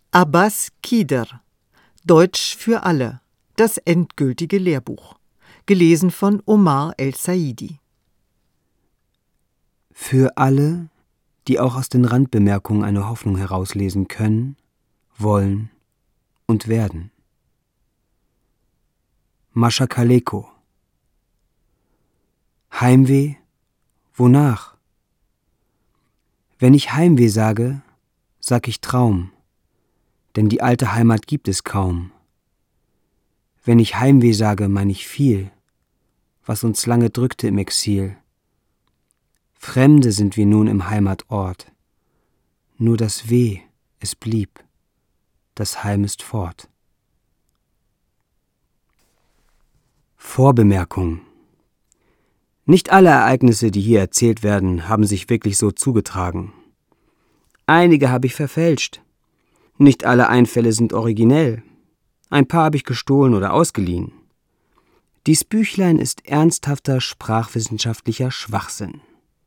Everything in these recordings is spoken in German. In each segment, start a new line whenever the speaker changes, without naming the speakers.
Abbas Kider, Deutsch für alle, das endgültige Lehrbuch. Gelesen von Omar El-Saidi.
Für alle, die auch aus den Randbemerkungen eine Hoffnung herauslesen können, wollen und werden. Mascha Kaleko. Heimweh? Wonach? Wenn ich Heimweh sage, sag ich Traum, denn die alte Heimat gibt es kaum. Wenn ich Heimweh sage, mein ich viel, was uns lange drückte im Exil. Fremde sind wir nun im Heimatort, nur das Weh, es blieb, das Heim ist fort. Vorbemerkung: Nicht alle Ereignisse, die hier erzählt werden, haben sich wirklich so zugetragen. Einige habe ich verfälscht. Nicht alle Einfälle sind originell. Ein paar habe ich gestohlen oder ausgeliehen. Dies Büchlein ist ernsthafter sprachwissenschaftlicher Schwachsinn.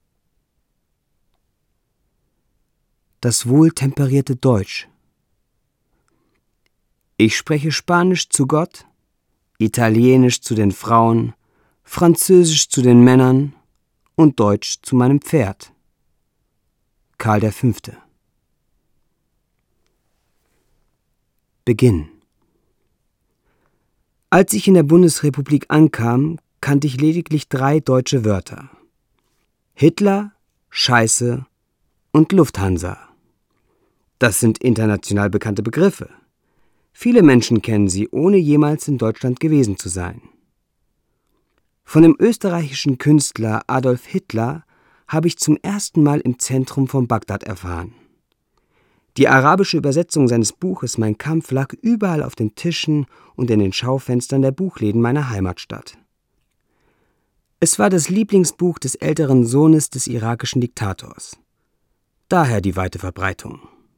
Das wohltemperierte Deutsch. Ich spreche Spanisch zu Gott, Italienisch zu den Frauen, Französisch zu den Männern und Deutsch zu meinem Pferd. Karl V. Beginn. Als ich in der Bundesrepublik ankam, kannte ich lediglich 3 deutsche Wörter: Hitler, Scheiße und Lufthansa. Das sind international bekannte Begriffe. Viele Menschen kennen sie, ohne jemals in Deutschland gewesen zu sein. Von dem österreichischen Künstler Adolf Hitler habe ich zum ersten Mal im Zentrum von Bagdad erfahren. Die arabische Übersetzung seines Buches Mein Kampf lag überall auf den Tischen und in den Schaufenstern der Buchläden meiner Heimatstadt. Es war das Lieblingsbuch des älteren Sohnes des irakischen Diktators. Daher die weite Verbreitung.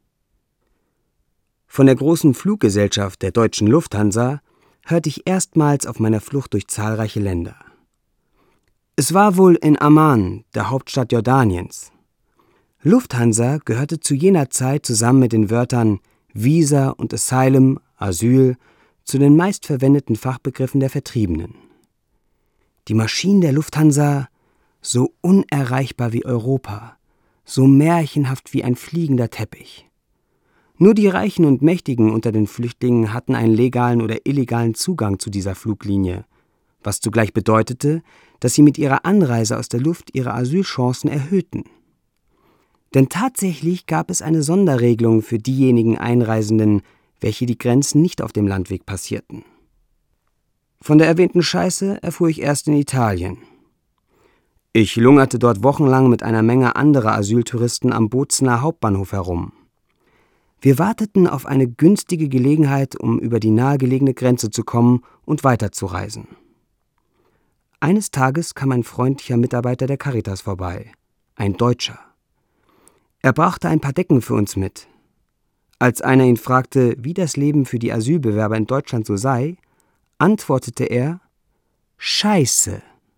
Von der großen Fluggesellschaft der deutschen Lufthansa hörte ich erstmals auf meiner Flucht durch zahlreiche Länder. Es war wohl in Amman, der Hauptstadt Jordaniens. Lufthansa gehörte zu jener Zeit zusammen mit den Wörtern Visa und Asylum, Asyl, zu den meistverwendeten Fachbegriffen der Vertriebenen. Die Maschinen der Lufthansa, so unerreichbar wie Europa, so märchenhaft wie ein fliegender Teppich. Nur die Reichen und Mächtigen unter den Flüchtlingen hatten einen legalen oder illegalen Zugang zu dieser Fluglinie, was zugleich bedeutete, dass sie mit ihrer Anreise aus der Luft ihre Asylchancen erhöhten. Denn tatsächlich gab es eine Sonderregelung für diejenigen Einreisenden, welche die Grenzen nicht auf dem Landweg passierten. Von der erwähnten Scheiße erfuhr ich erst in Italien. Ich lungerte dort wochenlang mit einer Menge anderer Asyltouristen am Bozener Hauptbahnhof herum. Wir warteten auf eine günstige Gelegenheit, um über die nahegelegene Grenze zu kommen und weiterzureisen. Eines Tages kam ein freundlicher Mitarbeiter der Caritas vorbei, ein Deutscher. Er brachte ein paar Decken für uns mit. Als einer ihn fragte, wie das Leben für die Asylbewerber in Deutschland so sei, antwortete er: Scheiße.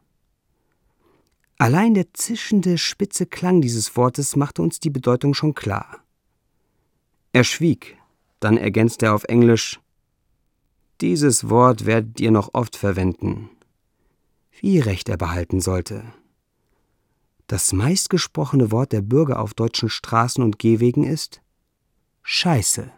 Allein der zischende, spitze Klang dieses Wortes machte uns die Bedeutung schon klar. Er schwieg, dann ergänzte er auf Englisch: Dieses Wort werdet ihr noch oft verwenden. Wie recht er behalten sollte. Das meistgesprochene Wort der Bürger auf deutschen Straßen und Gehwegen ist Scheiße.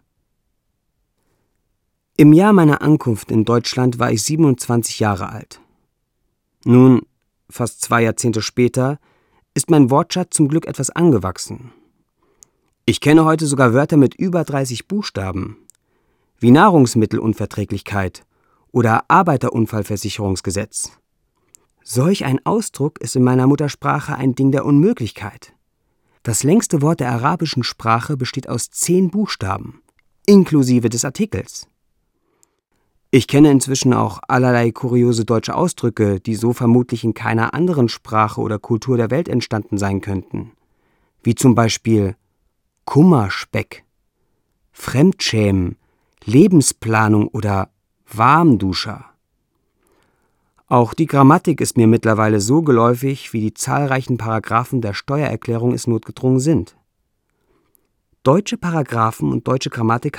Im Jahr meiner Ankunft in Deutschland war ich 27 Jahre alt. Nun, fast 2 Jahrzehnte später, ist mein Wortschatz zum Glück etwas angewachsen. Ich kenne heute sogar Wörter mit über 30 Buchstaben, wie Nahrungsmittelunverträglichkeit oder Arbeiterunfallversicherungsgesetz. Solch ein Ausdruck ist in meiner Muttersprache ein Ding der Unmöglichkeit. Das längste Wort der arabischen Sprache besteht aus 10 Buchstaben, inklusive des Artikels. Ich kenne inzwischen auch allerlei kuriose deutsche Ausdrücke, die so vermutlich in keiner anderen Sprache oder Kultur der Welt entstanden sein könnten, wie zum Beispiel Kummerspeck, Fremdschämen, Lebensplanung oder Warmduscher. Auch die Grammatik ist mir mittlerweile so geläufig, wie die zahlreichen Paragraphen der Steuererklärung es notgedrungen sind. Deutsche Paragraphen und deutsche Grammatik